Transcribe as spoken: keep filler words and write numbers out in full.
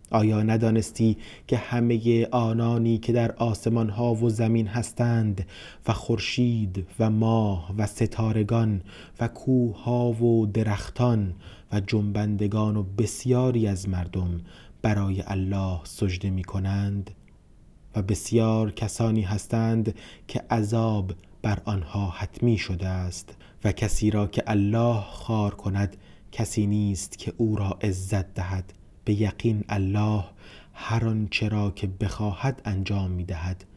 آیا ندانستی که همه آنانی که در آسمان ها و زمین هستند و خورشید و ماه و ستارگان و کوه ها و درختان و جنبندگان و بسیاری از مردم برای الله سجده می کنند و بسیار کسانی هستند که عذاب بر آنها حتمی شده است و کسی را که الله خوار کند کسی نیست که او را عزت دهد. به یقین الله هر آنچه را که بخواهد انجام می دهد.